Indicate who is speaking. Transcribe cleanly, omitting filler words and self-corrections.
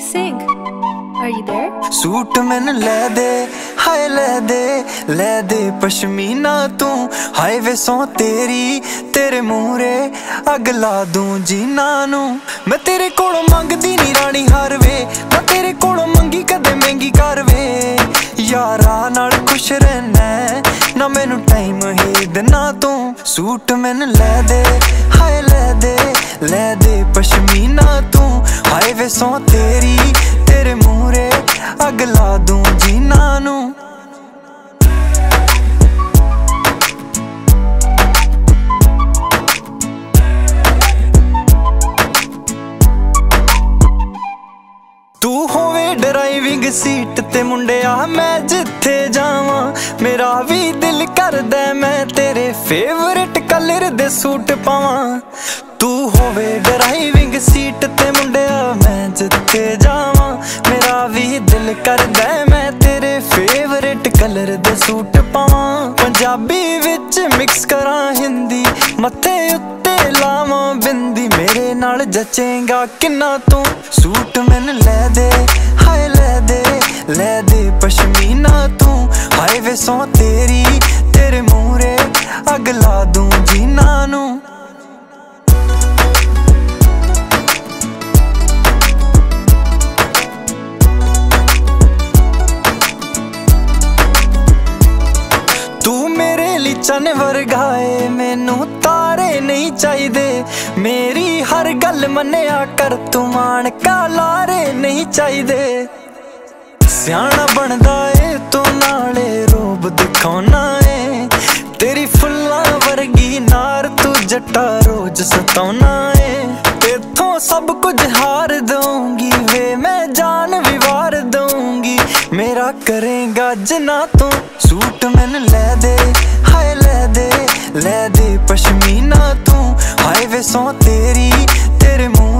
Speaker 1: sing. Are you there?
Speaker 2: Suit मैनू ले दे, हाय ले दे पश्मीना तू। हाय वे सौ तेरी तेरे मूहरे अग ला दूं जीना नू। मैं तेरे कोलों मंगदी नी रानी हार वे, मैं तेरे कोलों मंगी कदे महंगी कर वे। यारा नाल खुश रहना ना मैनू टाइम ही देना तू। सूट मैनू ले दे, हाय ले दे पश्मीना तू। हाय वे सौ तेरी तेरे मूहरे अग ला दूं जीना नू। तू होवे ड्राइविंग सीट ते मुंडिया मैं जिथे जावां, मेरा भी दिल करदा मैं तेरे फेवरेट कलर दे सूट पावां। तू होवे ड्राइविंग सीट ते मुंडिया मैं जिथे जावां, मेरा भी दिल करदा मैं तेरे फेवरेट कलर दे सूट पावां। पंजाबी विच मिक्स करां हिंदी, मत्थे उत्ते लावां बिंदी, मेरे नाल जचेगा किन्ना तू। सूट मैनू ले दे, हाय ले दे पश्मीना तू। हाय वे सौ तेरी तेरे मूहरे अग ला दूं जीना नू। तू मेरे लिए चन वर्गाए, मैनू तारे नहीं चाहिए। मेरी हर गल मन्निया कर, तू मान का लारे नहीं चाहिए। सियाना बनदा ए तू नाले रूप दिखाना ए, तेरी फुल्लां वर्गी नार तू जट्टा रोज सताउना ए। तेथों सब कुछ हार दूंगी वे, मैं जान भी वार दूंगी, मेरा करेगा जना तू। सूट मैनू ले दे, हाय ले दे पश्मीना तू। हाय वे सौ तेरी तेरे मुंह